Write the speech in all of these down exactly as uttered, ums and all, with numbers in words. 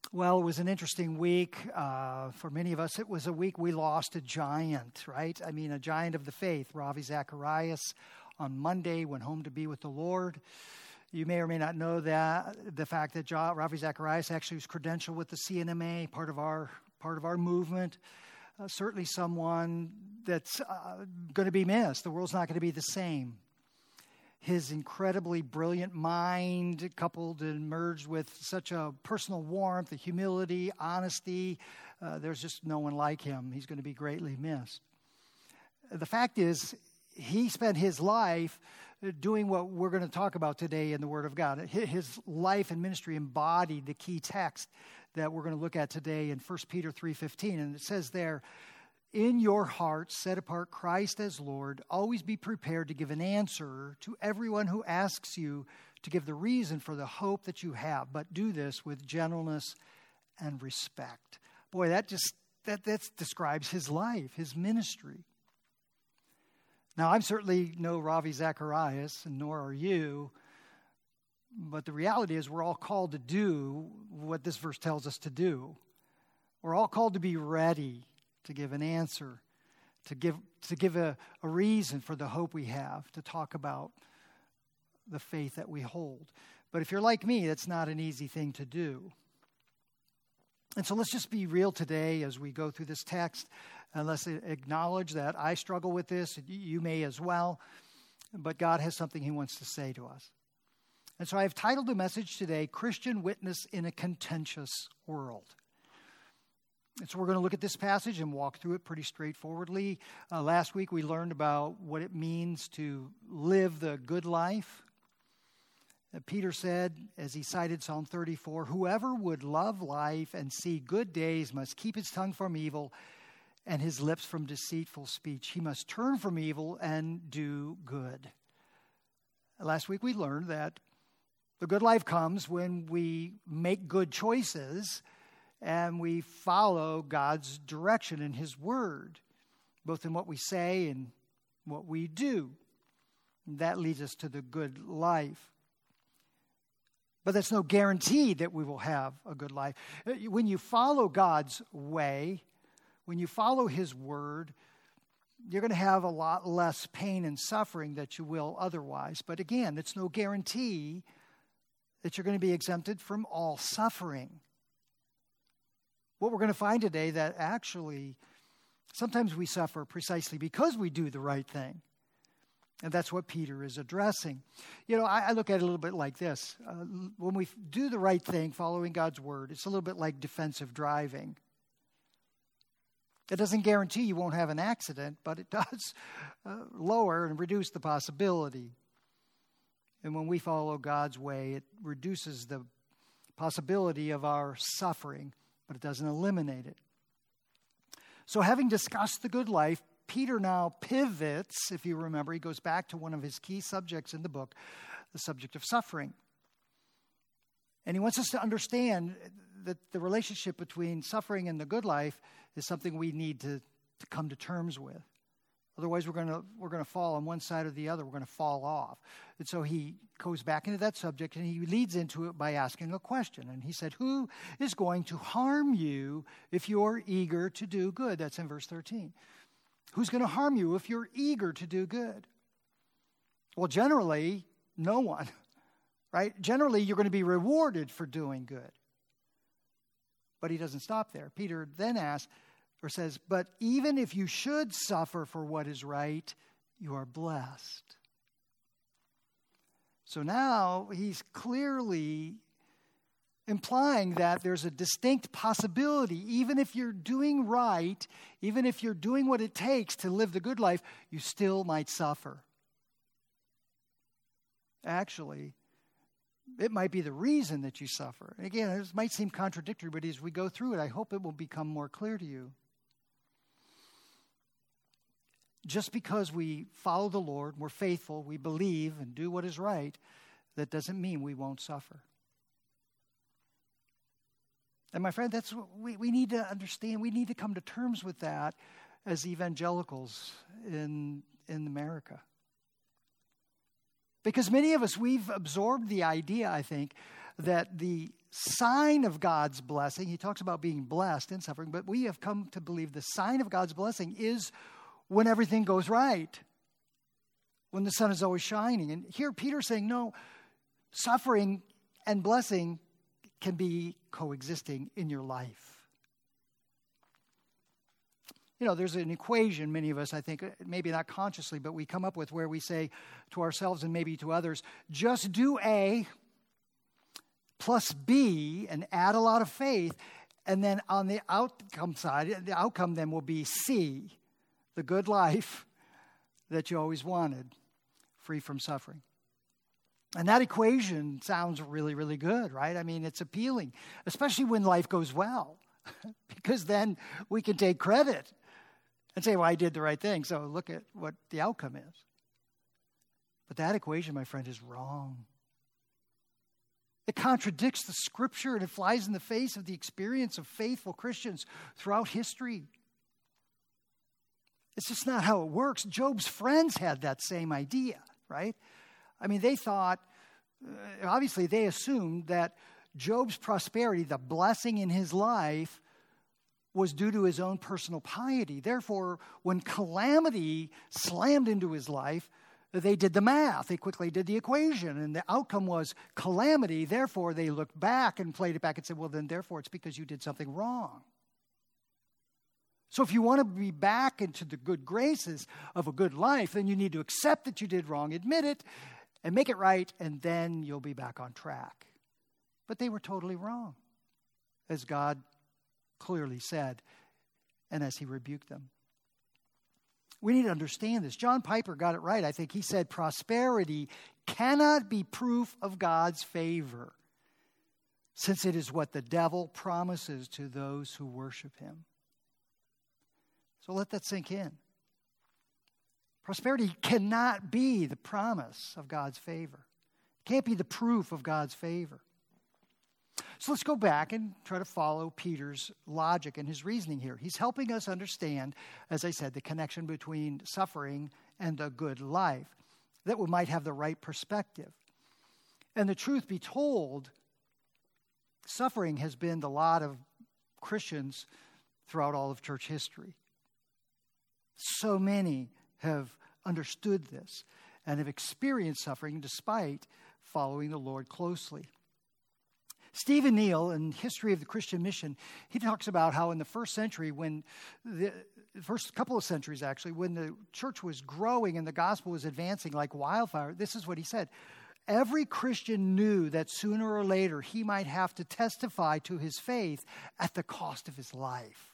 Well, it was an interesting week. Uh, for many of us, it was a week we lost a giant, right? I mean, a giant of the faith. Ravi Zacharias on Monday went home to be with the Lord. You may or may not know that the fact that jo- Ravi Zacharias actually was credentialed with the C N M A, part of our part of our movement. Uh, certainly someone that's uh, going to be missed. The world's not going to be the same. His incredibly brilliant mind, coupled and merged with such a personal warmth, the humility, honesty, uh, there's just no one like him. He's going to be greatly missed. The fact is, he spent his life doing what we're going to talk about today in the Word of God. His life and ministry embodied the key text that we're going to look at today in First Peter three fifteen. And it says there, "In your hearts set apart Christ as Lord. Always be prepared to give an answer to everyone who asks you to give the reason for the hope that you have. But do this with gentleness and respect." Boy, that just that that describes his life, his ministry. Now, I'm certainly no Ravi Zacharias, and nor are you. But the reality is we're all called to do what this verse tells us to do. We're all called to be ready to give an answer, to give to give a, a reason for the hope we have, to talk about the faith that we hold. But if you're like me, that's not an easy thing to do. And so let's just be real today as we go through this text, and let's acknowledge that I struggle with this, you may as well, but God has something he wants to say to us. And so I've titled the message today, Christian Witness in a Contentious World. And so we're going to look at this passage and walk through it pretty straightforwardly. Uh, last week we learned about what it means to live the good life. Uh, Peter said, as he cited Psalm thirty-four, "Whoever would love life and see good days must keep his tongue from evil and his lips from deceitful speech. He must turn from evil and do good." Last week we learned that the good life comes when we make good choices and we follow God's direction in his word, both in what we say and what we do. That leads us to the good life. But that's no guarantee that we will have a good life. When you follow God's way, when you follow his word, you're going to have a lot less pain and suffering that you will otherwise. But again, it's no guarantee that you're going to be exempted from all suffering. What we're going to find today that actually sometimes we suffer precisely because we do the right thing. And that's what Peter is addressing. You know, I, I look at it a little bit like this. Uh, when we do the right thing, following God's word, it's a little bit like defensive driving. It doesn't guarantee you won't have an accident, but it does uh, lower and reduce the possibility. And when we follow God's way, it reduces the possibility of our suffering, but it doesn't eliminate it. So having discussed the good life, Peter now pivots, if you remember, he goes back to one of his key subjects in the book, the subject of suffering. And he wants us to understand that the relationship between suffering and the good life is something we need to, to come to terms with. Otherwise, we're going to we're going to fall on one side or the other. We're going to fall off. And so he goes back into that subject, and he leads into it by asking a question. And he said, "Who is going to harm you if you're eager to do good?" That's in verse thirteen. Who's going to harm you if you're eager to do good? Well, generally, no one, right? Generally, you're going to be rewarded for doing good. But he doesn't stop there. Peter then asks, or says, "But even if you should suffer for what is right, you are blessed." So now he's clearly implying that there's a distinct possibility, even if you're doing right, even if you're doing what it takes to live the good life, you still might suffer. Actually, it might be the reason that you suffer. And again, this might seem contradictory, but as we go through it, I hope it will become more clear to you. Just because we follow the Lord, we're faithful, we believe and do what is right, that doesn't mean we won't suffer. And my friend, that's what we, we need to understand. We need to come to terms with that as evangelicals in, in America. Because many of us, we've absorbed the idea, I think, that the sign of God's blessing, he talks about being blessed in suffering, but we have come to believe the sign of God's blessing is when everything goes right, when the sun is always shining. And here Peter's saying, no, suffering and blessing can be coexisting in your life. You know, there's an equation, many of us, I think, maybe not consciously, but we come up with where we say to ourselves and maybe to others, just do A plus B and add a lot of faith, and then on the outcome side, the outcome then will be C, the good life that you always wanted, free from suffering. And that equation sounds really, really good, right? I mean, it's appealing, especially when life goes well, because then we can take credit and say, well, I did the right thing, so look at what the outcome is. But that equation, my friend, is wrong. It contradicts the Scripture, and it flies in the face of the experience of faithful Christians throughout history. It's just not how it works. Job's friends had that same idea, right? I mean, they thought, uh, obviously they assumed that Job's prosperity, the blessing in his life, was due to his own personal piety. Therefore, when calamity slammed into his life, they did the math. They quickly did the equation, and the outcome was calamity. Therefore, they looked back and played it back and said, well, then, therefore, it's because you did something wrong. So if you want to be back into the good graces of a good life, then you need to accept that you did wrong, admit it, and make it right, and then you'll be back on track. But they were totally wrong, as God clearly said, and as he rebuked them. We need to understand this. John Piper got it right. I think he said prosperity cannot be proof of God's favor, since it is what the devil promises to those who worship him. So let that sink in. Prosperity cannot be the promise of God's favor. It can't be the proof of God's favor. So let's go back and try to follow Peter's logic and his reasoning here. He's helping us understand, as I said, the connection between suffering and a good life, that we might have the right perspective. And the truth be told, suffering has been the lot of Christians throughout all of church history. So many have understood this and have experienced suffering despite following the Lord closely. Stephen Neal, in History of the Christian Mission, he talks about how in the first century, when the first couple of centuries actually, when the church was growing and the gospel was advancing like wildfire, this is what he said. Every Christian knew that sooner or later he might have to testify to his faith at the cost of his life.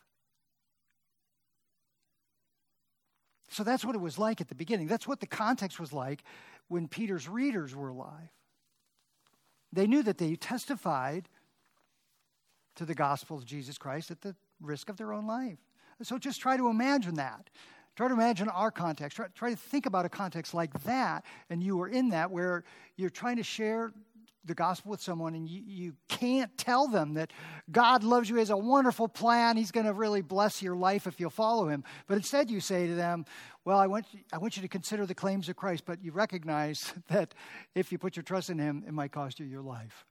So that's what it was like at the beginning. That's what the context was like when Peter's readers were alive. They knew that they testified to the gospel of Jesus Christ at the risk of their own life. So just try to imagine that. Try to imagine our context. Try, try to think about a context like that, and you are in that where you're trying to share the gospel with someone and you, you can't tell them that God loves you, has a wonderful plan, he's going to really bless your life if you'll follow him. But instead you say to them, well, I want, I want you to consider the claims of Christ, but you recognize that if you put your trust in him, it might cost you your life.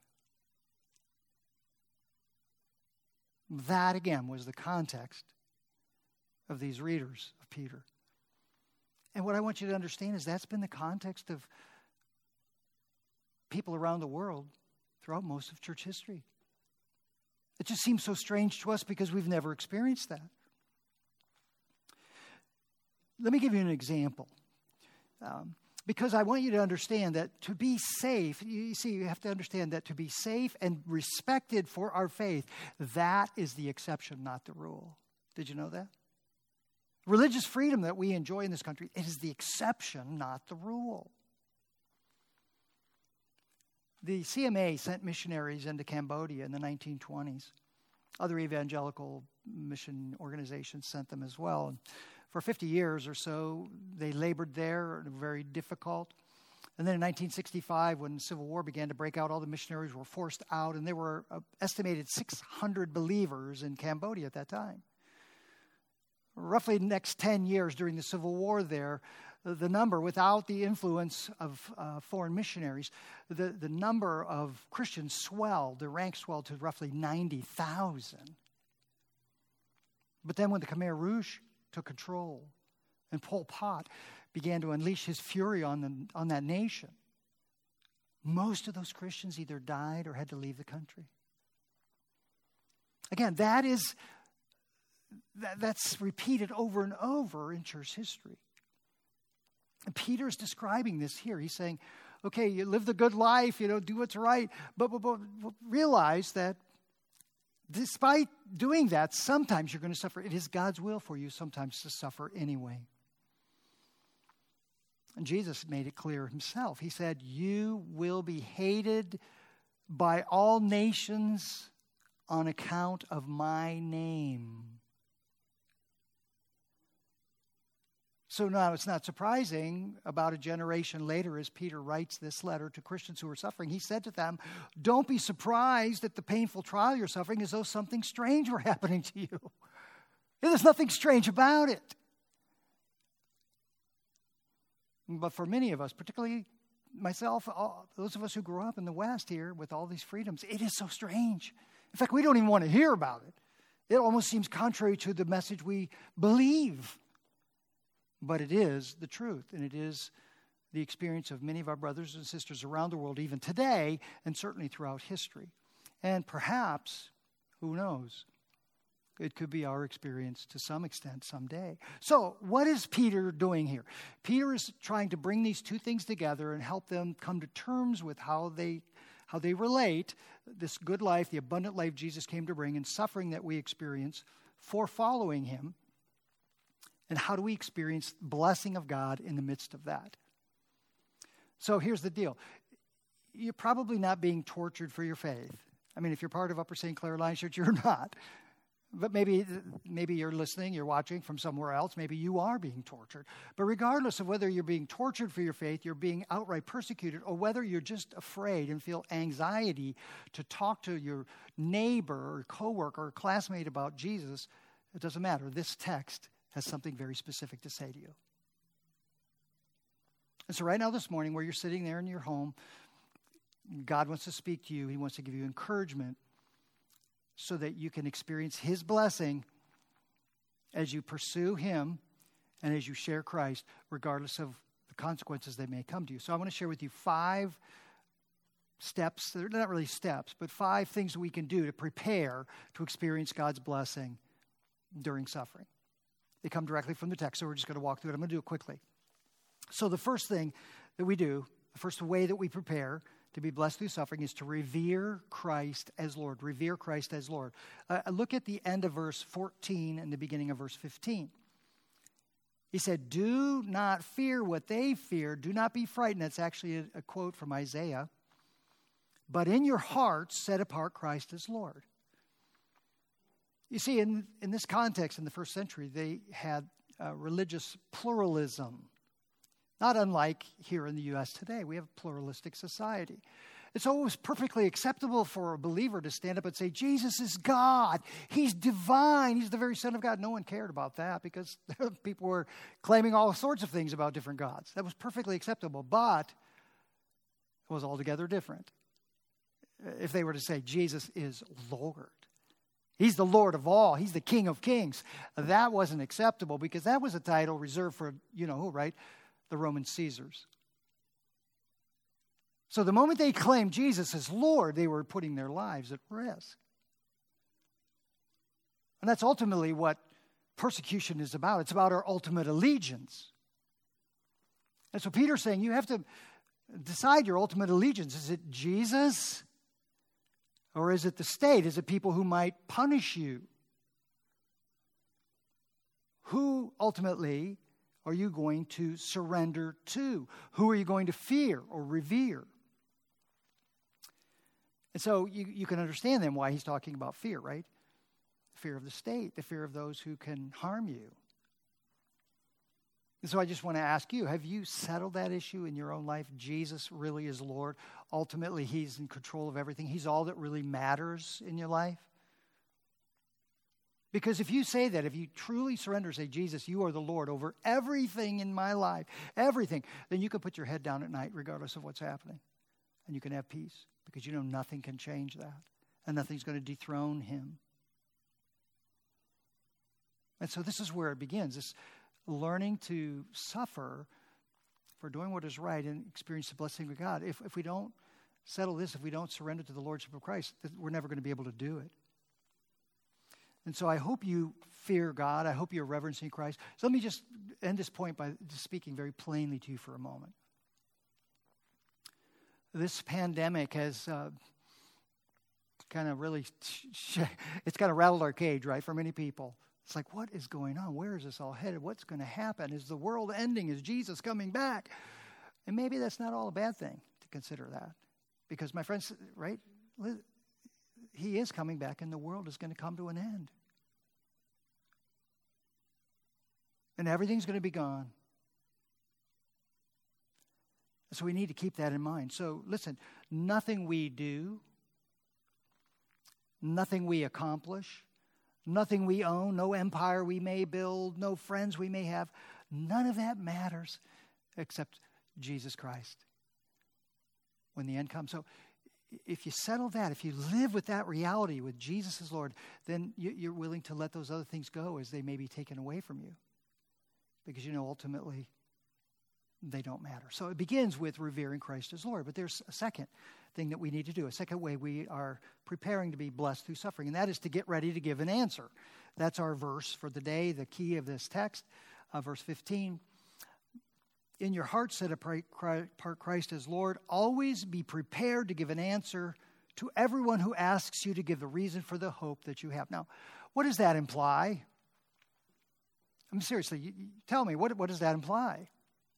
That, again, was the context of these readers of Peter. And what I want you to understand is that's been the context of people around the world throughout most of church history. It just seems so strange to us because we've never experienced that. Let me give you an example. Um, because I want you to understand that to be safe, you see, you have to understand that to be safe and respected for our faith, that is the exception, not the rule. Did you know that? Religious freedom that we enjoy in this country, it is the exception, not the rule. The C M A sent missionaries into Cambodia in the nineteen twenties. Other evangelical mission organizations sent them as well. And for fifty years or so, they labored there, very difficult. And then in nineteen sixty-five, when the Civil War began to break out, all the missionaries were forced out, and there were uh, estimated six hundred believers in Cambodia at that time. roughly the next ten years during the Civil War there, the number, without the influence of uh, foreign missionaries, the, the number of Christians swelled, the rank swelled to roughly ninety thousand. But then when the Khmer Rouge took control and Pol Pot began to unleash his fury on, the, on that nation, most of those Christians either died or had to leave the country. Again, that is, that, that's repeated over and over in church history. And Peter's describing this here. He's saying, okay, you live the good life, you know, do what's right, but, but, but realize that despite doing that, sometimes you're going to suffer. It is God's will for you sometimes to suffer anyway. And Jesus made it clear himself. He said, you will be hated by all nations on account of my name. So now it's not surprising, about a generation later, as Peter writes this letter to Christians who are suffering, he said to them, don't be surprised at the painful trial you're suffering as though something strange were happening to you. There's nothing strange about it. But for many of us, particularly myself, all, those of us who grew up in the West here with all these freedoms, it is so strange. In fact, we don't even want to hear about it. It almost seems contrary to the message we believe. But it is the truth, and it is the experience of many of our brothers and sisters around the world, even today, and certainly throughout history. And perhaps, who knows, it could be our experience to some extent someday. So what is Peter doing here? Peter is trying to bring these two things together and help them come to terms with how they how they relate, this good life, the abundant life Jesus came to bring, and suffering that we experience for following him. And how do we experience blessing of God in the midst of that? So here's the deal. You're probably not being tortured for your faith. I mean, if you're part of Upper Saint Clair Alliance Church, you're not. But maybe, maybe you're listening, you're watching from somewhere else. Maybe you are being tortured. But regardless of whether you're being tortured for your faith, you're being outright persecuted, or whether you're just afraid and feel anxiety to talk to your neighbor or coworker or classmate about Jesus, it doesn't matter. This text has something very specific to say to you. And so right now this morning, where you're sitting there in your home, God wants to speak to you. He wants to give you encouragement so that you can experience his blessing as you pursue him and as you share Christ, regardless of the consequences that may come to you. So I want to share with you five steps. They're not really steps, but five things that we can do to prepare to experience God's blessing during suffering. They come directly from the text, so we're just going to walk through it. I'm going to do it quickly. So the first thing that we do, the first way that we prepare to be blessed through suffering is to revere Christ as Lord. Revere Christ as Lord. Uh, look at the end of verse fourteen and the beginning of verse fifteen. He said, do not fear what they fear. Do not be frightened. That's actually a, a quote from Isaiah. But in your hearts, set apart Christ as Lord. You see, in, in this context, in the first century, they had uh, religious pluralism. Not unlike here in the U S today. We have a pluralistic society. And so it was perfectly acceptable for a believer to stand up and say, Jesus is God. He's divine. He's the very Son of God. No one cared about that because people were claiming all sorts of things about different gods. That was perfectly acceptable, but it was altogether different if they were to say, Jesus is Lord. He's the Lord of all. He's the King of kings. That wasn't acceptable because that was a title reserved for, you know who, right? The Roman Caesars. So the moment they claimed Jesus as Lord, they were putting their lives at risk. And that's ultimately what persecution is about. It's about our ultimate allegiance. And so Peter's saying you have to decide your ultimate allegiance. Is it Jesus? Or is it the state? Is it people who might punish you? Who ultimately are you going to surrender to? Who are you going to fear or revere? And so you, you can understand then why he's talking about fear, right? The fear of the state, the fear of those who can harm you. And so I just want to ask you, have you settled that issue in your own life? Jesus really is Lord. Ultimately, he's in control of everything. He's all that really matters in your life. Because if you say that, if you truly surrender, say, Jesus, you are the Lord over everything in my life, everything, then you can put your head down at night regardless of what's happening. And you can have peace because you know nothing can change that. And nothing's going to dethrone him. And so this is where it begins, this learning to suffer for doing what is right and experience the blessing of God. If, if we don't settle this, if we don't surrender to the Lordship of Christ, we're never going to be able to do it. And so I hope you fear God. I hope you're reverencing Christ. So let me just end this point by just speaking very plainly to you for a moment. This pandemic has uh, kind of really, it's kind of rattled our cage, right, for many people. It's like, what is going on? Where is this all headed? What's going to happen? Is the world ending? Is Jesus coming back? And maybe that's not all a bad thing to consider that. Because my friends, right, he is coming back and the world is going to come to an end. And everything's going to be gone. So we need to keep that in mind. So listen, nothing we do, nothing we accomplish, nothing we own, no empire we may build, no friends we may have, none of that matters except Jesus Christ when the end comes. So if you settle that, if you live with that reality, with Jesus as Lord, then you're willing to let those other things go as they may be taken away from you. Because you know ultimately they don't matter. So it begins with revering Christ as Lord. But there's a second thing that we need to do, a second way we are preparing to be blessed through suffering, and that is to get ready to give an answer. That's our verse for the day, the key of this text, uh, verse fifteen. In your heart set apart Christ as Lord. Always be prepared to give an answer to everyone who asks you to give the reason for the hope that you have. Now, what does that imply? I mean, seriously, you, you tell me, what, what does that imply?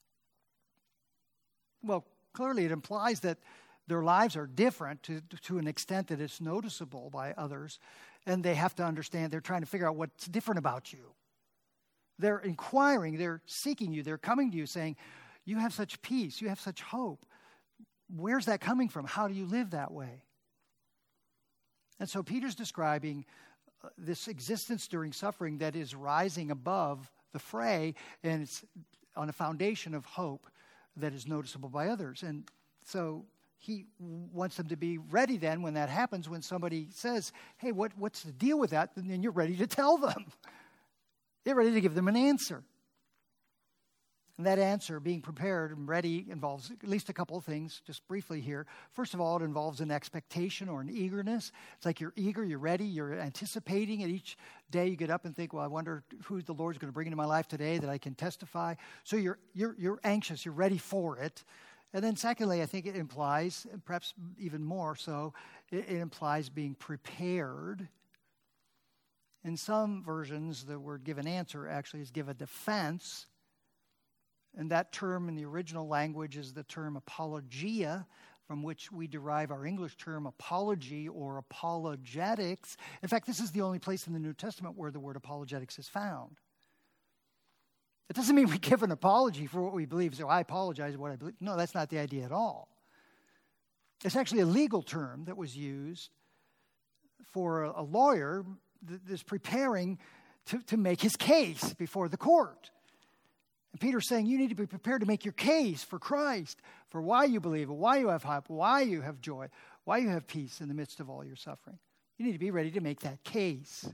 Well, clearly it implies that their lives are different to, to an extent that it's noticeable by others, and they have to understand, they're trying to figure out what's different about you. They're inquiring, they're seeking you, they're coming to you saying, you have such peace, you have such hope. Where's that coming from? How do you live that way? And so Peter's describing this existence during suffering that is rising above the fray, and it's on a foundation of hope that is noticeable by others. And so he wants them to be ready then when that happens, when somebody says, hey, what, what's the deal with that? And then you're ready to tell them. You're ready to give them an answer. And that answer, being prepared and ready, involves at least a couple of things, just briefly here. First of all, it involves an expectation or an eagerness. It's like you're eager, you're ready, you're anticipating, and each day you get up and think, well, I wonder who the Lord's going to bring into my life today that I can testify. So you're you're you're anxious, you're ready for it. And then secondly, I think it implies, and perhaps even more so, it, it implies being prepared. In some versions, the word give an answer actually is give a defense. And that term in the original language is the term apologia, from which we derive our English term apology or apologetics. In fact, this is the only place in the New Testament where the word apologetics is found. It doesn't mean we give an apology for what we believe. So I apologize for what I believe. No, that's not the idea at all. It's actually a legal term that was used for a, a lawyer that's preparing to, to make his case before the court. And Peter's saying you need to be prepared to make your case for Christ, for why you believe, why you have hope, why you have joy, why you have peace in the midst of all your suffering. You need to be ready to make that case.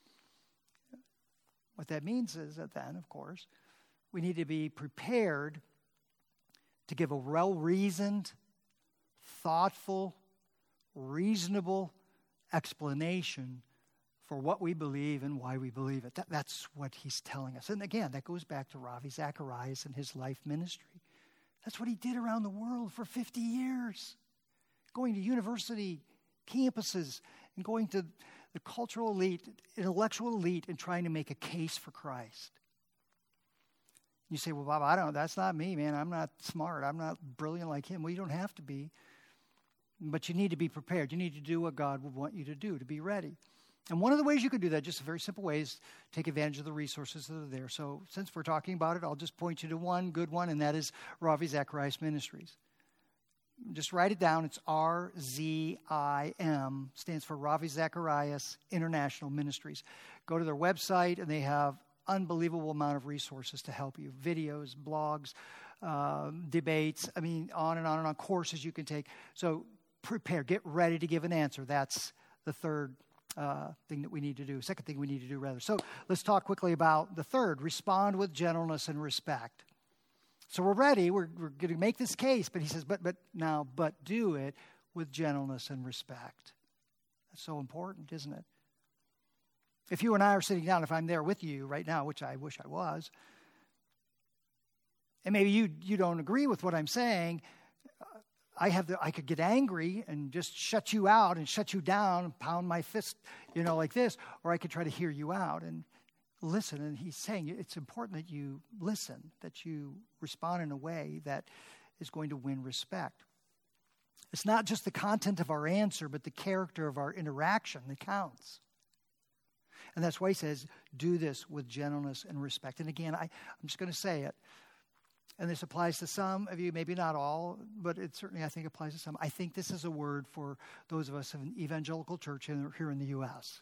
What that means is that then, of course, we need to be prepared to give a well-reasoned, thoughtful, reasonable explanation for what we believe and why we believe it. That, that's what he's telling us. And again, that goes back to Ravi Zacharias and his life ministry. That's what he did around the world for fifty years. Going to university campuses and going to the cultural elite, intellectual elite, and trying to make a case for Christ. You say, well, Bob, I don't, that's not me, man. I'm not smart. I'm not brilliant like him. Well, you don't have to be. But you need to be prepared. You need to do what God would want you to do, to be ready. And one of the ways you can do that, just a very simple way, is take advantage of the resources that are there. So since we're talking about it, I'll just point you to one good one, and that is Ravi Zacharias Ministries. Just write it down. It's R Z I M, stands for Ravi Zacharias International Ministries. Go to their website, and they have unbelievable amount of resources to help you. Videos, blogs, um, debates, I mean, on and on and on, courses you can take. So prepare, get ready to give an answer. That's the third uh, thing that we need to do. Second thing we need to do, rather. So let's talk quickly about the third. Respond with gentleness and respect. So we're ready. We're, we're going to make this case. But he says, but but now, but do it with gentleness and respect. That's so important, isn't it? If you and I are sitting down, if I'm there with you right now, which I wish I was, and maybe you you don't agree with what I'm saying, I have the, I could get angry and just shut you out and shut you down and pound my fist, you know, like this, or I could try to hear you out and listen. And he's saying it's important that you listen, that you respond in a way that is going to win respect. It's not just the content of our answer, but the character of our interaction that counts. And that's why he says, do this with gentleness and respect. And again, I, I'm just going to say it. And this applies to some of you, maybe not all, but it certainly, I think, applies to some. I think this is a word for those of us in an evangelical church in, here in the U S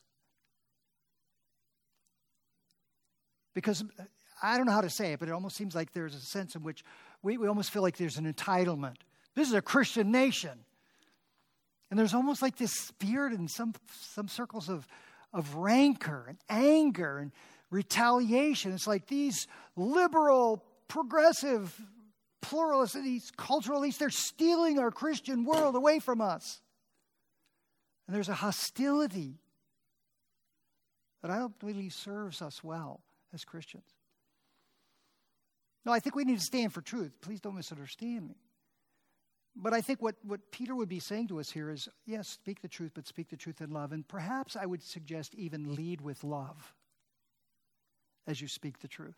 Because I don't know how to say it, but it almost seems like there's a sense in which we, we almost feel like there's an entitlement. This is a Christian nation. And there's almost like this spirit in some some circles of, of rancor and anger and retaliation. It's like these liberal, progressive, pluralist, these cultural elites, they're stealing our Christian world away from us. And there's a hostility that I don't really serves us well as Christians. No, I think we need to stand for truth. Please don't misunderstand me. But I think what, what Peter would be saying to us here is, yes, speak the truth, but speak the truth in love. And perhaps I would suggest even lead with love as you speak the truth.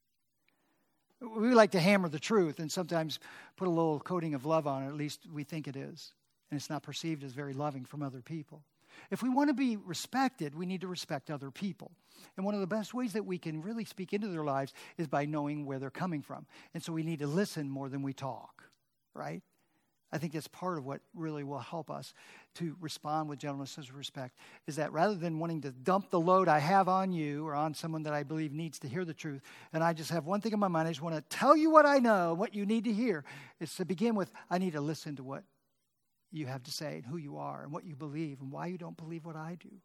We like to hammer the truth and sometimes put a little coating of love on it. At least we think it is. And it's not perceived as very loving from other people. If we want to be respected, we need to respect other people. And one of the best ways that we can really speak into their lives is by knowing where they're coming from. And so we need to listen more than we talk, right? I think that's part of what really will help us to respond with gentleness and respect, is that rather than wanting to dump the load I have on you or on someone that I believe needs to hear the truth, and I just have one thing in my mind, I just want to tell you what I know, what you need to hear, is to begin with, I need to listen to what you have to say and who you are and what you believe and why you don't believe what I do.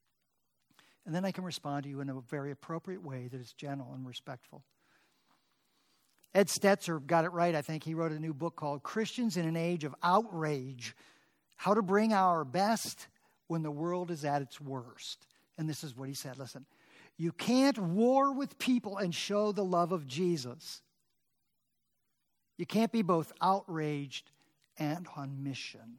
And then I can respond to you in a very appropriate way that is gentle and respectful. Ed Stetzer got it right, I think. He wrote a new book called Christians in an Age of Outrage, How to Bring Our Best When the World is at its Worst. And this is what he said. Listen, you can't war with people and show the love of Jesus. You can't be both outraged and on mission.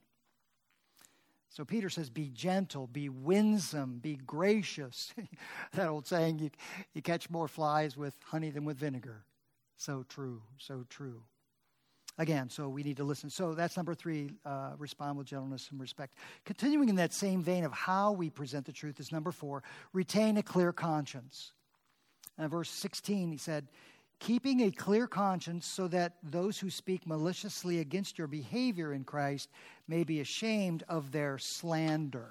So Peter says, be gentle, be winsome, be gracious. That old saying, you, you catch more flies with honey than with vinegar. So true, so true. Again, so we need to listen. So that's number three, uh, respond with gentleness and respect. Continuing in that same vein of how we present the truth is number four, retain a clear conscience. And verse sixteen, he said, keeping a clear conscience so that those who speak maliciously against your behavior in Christ may be ashamed of their slander.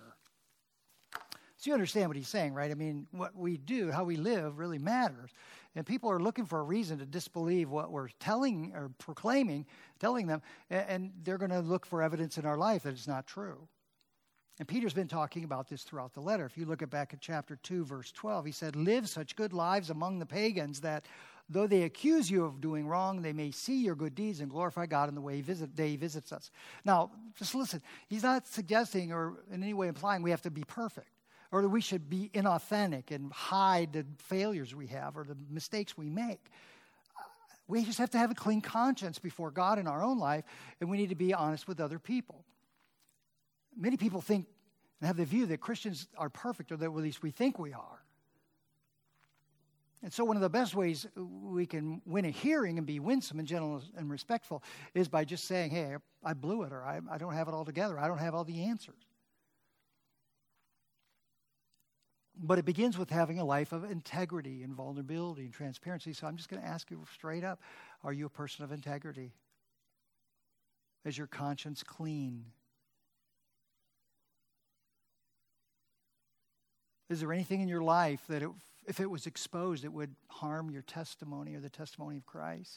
So you understand what he's saying, right? I mean, what we do, how we live really matters. And people are looking for a reason to disbelieve what we're telling or proclaiming, telling them, and they're going to look for evidence in our life that it's not true. And Peter's been talking about this throughout the letter. If you look at back at chapter two, verse twelve, he said, live such good lives among the pagans that though they accuse you of doing wrong, they may see your good deeds and glorify God in the way he, visit, day he visits us. Now, just listen. He's not suggesting or in any way implying we have to be perfect, or that we should be inauthentic and hide the failures we have or the mistakes we make. We just have to have a clean conscience before God in our own life, and we need to be honest with other people. Many people think and have the view that Christians are perfect, or that at least we think we are. And so one of the best ways we can win a hearing and be winsome and gentle and respectful is by just saying, hey, I blew it, or I, I don't have it all together. I don't have all the answers. But it begins with having a life of integrity and vulnerability and transparency. So I'm just going to ask you straight up, are you a person of integrity? Is your conscience clean? Is there anything in your life that it, if it was exposed, it would harm your testimony or the testimony of Christ?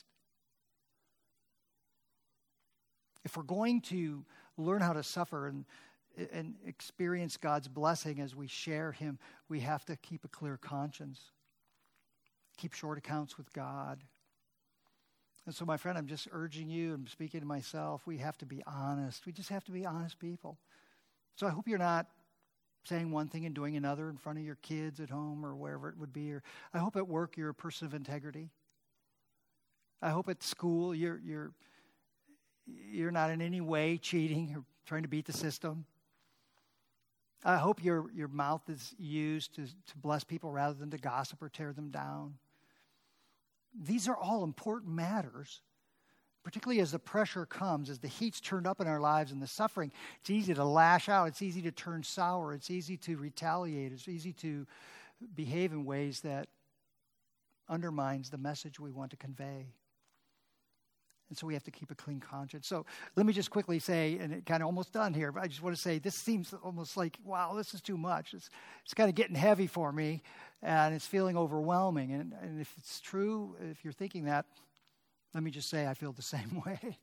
If we're going to learn how to suffer and, and experience God's blessing as we share Him, we have to keep a clear conscience. Keep short accounts with God. And so, my friend, I'm just urging you, and speaking to myself, we have to be honest. We just have to be honest people. So I hope you're not saying one thing and doing another in front of your kids at home or wherever it would be. Or I hope at work you're a person of integrity. I hope at school you're you're you're not in any way cheating or trying to beat the system. I hope your your mouth is used to, to bless people rather than to gossip or tear them down. These are all important matters, particularly as the pressure comes, as the heat's turned up in our lives and the suffering. It's easy to lash out. It's easy to turn sour. It's easy to retaliate. It's easy to behave in ways that undermines the message we want to convey. And so we have to keep a clean conscience. So let me just quickly say, and it kind of almost done here, but I just want to say this seems almost like, wow, this is too much. It's, it's kind of getting heavy for me, and it's feeling overwhelming. And, and if it's true, if you're thinking that, let me just say I feel the same way.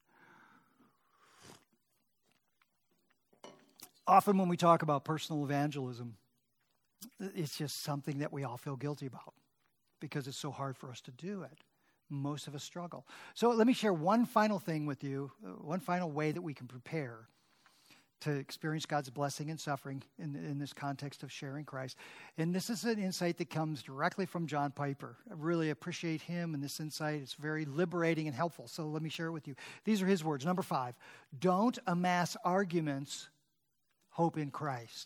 Often when we talk about personal evangelism, it's just something that we all feel guilty about because it's so hard for us to do it. Most of us struggle. So let me share one final thing with you, one final way that we can prepare to experience God's blessing and suffering in, in this context of sharing Christ. And this is an insight that comes directly from John Piper. I really appreciate him and this insight. It's very liberating and helpful. So let me share it with you. These are his words. Number five, don't amass arguments, hope in Christ.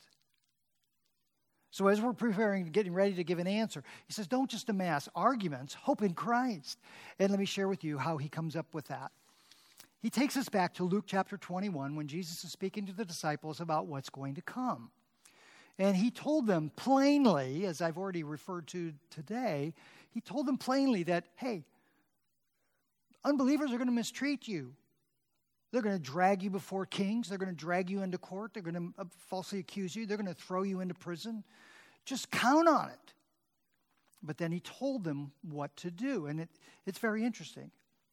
So as we're preparing, getting ready to give an answer, he says, don't just amass arguments, hope in Christ. And let me share with you how he comes up with that. He takes us back to Luke chapter twenty-one when Jesus is speaking to the disciples about what's going to come. And he told them plainly, as I've already referred to today, he told them plainly that, hey, unbelievers are going to mistreat you. They're going to drag you before kings. They're going to drag you into court. They're going to falsely accuse you. They're going to throw you into prison. Just count on it. But then he told them what to do. And it, it's very interesting.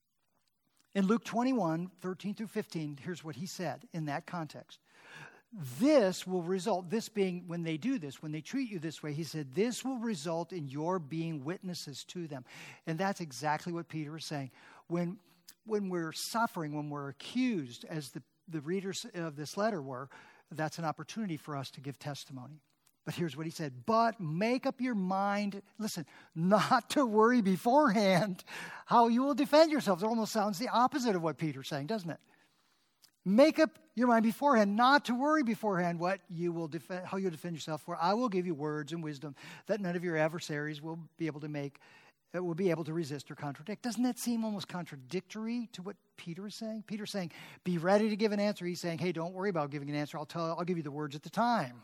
In Luke twenty-one, thirteen through fifteen, here's what he said in that context. This will result, this being when they do this, when they treat you this way, he said, this will result in your being witnesses to them. And that's exactly what Peter is saying. When When we're suffering, when we're accused, as the, the readers of this letter were, that's an opportunity for us to give testimony. But here's what he said. But make up your mind, listen, not to worry beforehand how you will defend yourselves. It almost sounds the opposite of what Peter's saying, doesn't it? Make up your mind beforehand, not to worry beforehand what you will defend, how you'll defend yourself. For I will give you words and wisdom that none of your adversaries will be able to make that will be able to resist or contradict. Doesn't that seem almost contradictory to what Peter is saying? Peter's saying, be ready to give an answer. He's saying, hey, don't worry about giving an answer. I'll tell, I'll give you the words at the time.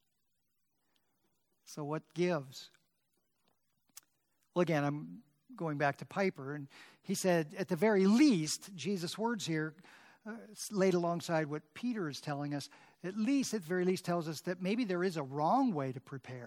So what gives? Well, again, I'm going back to Piper, and he said, at the very least, Jesus' words here, uh, laid alongside what Peter is telling us, at least, at the very least, tells us that maybe there is a wrong way to prepare.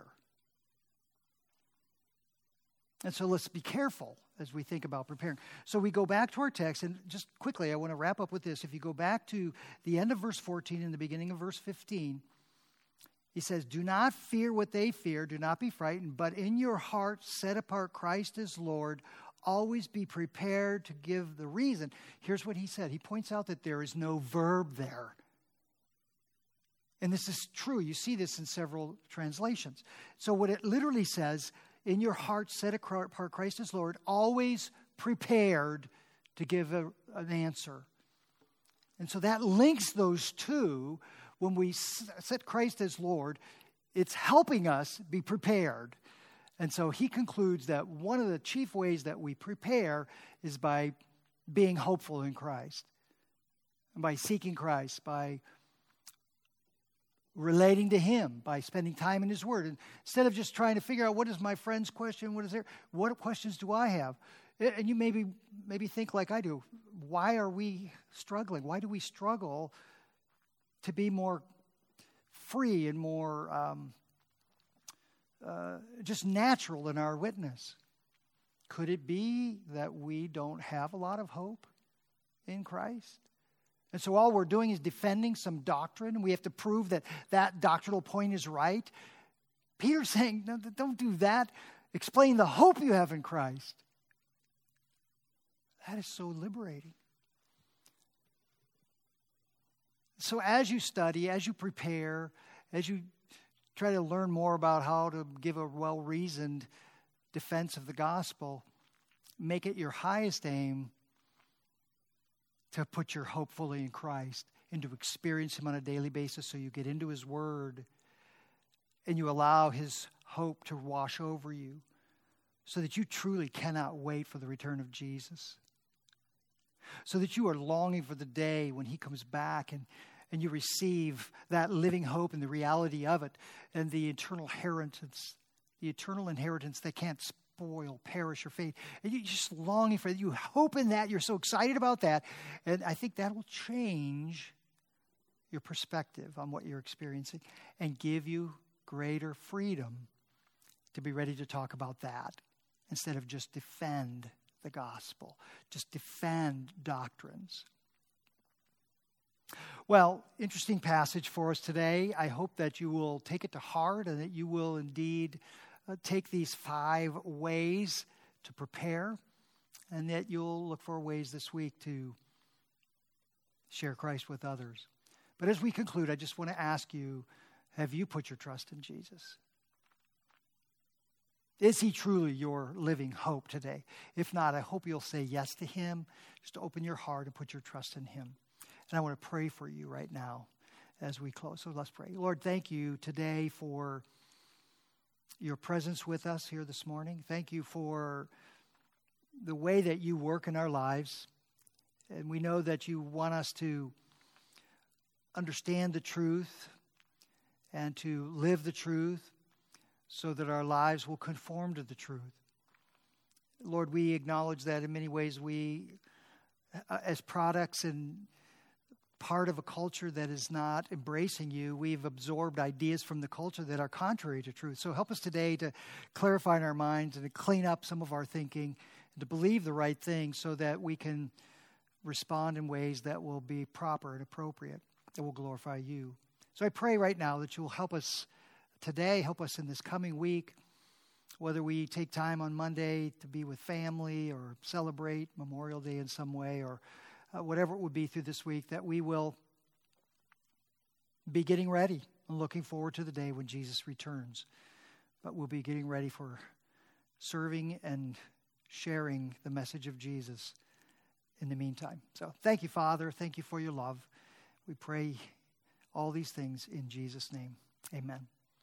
And so let's be careful as we think about preparing. So we go back to our text, and just quickly, I want to wrap up with this. If you go back to the end of verse fourteen and the beginning of verse fifteen, he says, do not fear what they fear, do not be frightened, but in your heart set apart Christ as Lord. Always be prepared to give the reason. Here's what he said. He points out that there is no verb there. And this is true. You see this in several translations. So what it literally says, in your heart, set apart Christ as Lord, always prepared to give a, an answer. And so that links those two. When we set Christ as Lord, it's helping us be prepared. And so he concludes that one of the chief ways that we prepare is by being hopeful in Christ, and by seeking Christ, by relating to him, by spending time in his word. And instead of just trying to figure out what is my friend's question, what is there, what questions do I have? And you maybe maybe think like I do. Why are we struggling? Why do we struggle to be more free and more um, uh, just natural in our witness? Could it be that we don't have a lot of hope in Christ? And so all we're doing is defending some doctrine, and we have to prove that that doctrinal point is right. Peter's saying, no, don't do that. Explain the hope you have in Christ. That is so liberating. So as you study, as you prepare, as you try to learn more about how to give a well-reasoned defense of the gospel, make it your highest aim to put your hope fully in Christ and to experience Him on a daily basis, so you get into His Word and you allow His hope to wash over you so that you truly cannot wait for the return of Jesus. So that you are longing for the day when He comes back and, and you receive that living hope and the reality of it and the eternal inheritance, the eternal inheritance that can't spoil, perish, or fade. And you're just longing for it. You hope in that. You're so excited about that. And I think that will change your perspective on what you're experiencing and give you greater freedom to be ready to talk about that instead of just defend the gospel, just defend doctrines. Well, interesting passage for us today. I hope that you will take it to heart and that you will indeed uh, take these five ways to prepare, and that you'll look for ways this week to share Christ with others. But as we conclude, I just want to ask you, have you put your trust in Jesus? Is He truly your living hope today? If not, I hope you'll say yes to Him. Just open your heart and put your trust in Him. And I want to pray for you right now as we close. So let's pray. Lord, thank you today for your presence with us here this morning. Thank you for the way that you work in our lives. And we know that you want us to understand the truth and to live the truth so that our lives will conform to the truth. Lord, we acknowledge that in many ways we, uh, as products and part of a culture that is not embracing you, we've absorbed ideas from the culture that are contrary to truth. So help us today to clarify in our minds and to clean up some of our thinking and to believe the right thing so that we can respond in ways that will be proper and appropriate, that will glorify you. So I pray right now that you will help us today, help us in this coming week, whether we take time on Monday to be with family or celebrate Memorial Day in some way or uh, whatever it would be through this week, that we will be getting ready and looking forward to the day when Jesus returns. But we'll be getting ready for serving and sharing the message of Jesus in the meantime. So thank you, Father. Thank you for your love. We pray all these things in Jesus' name. Amen.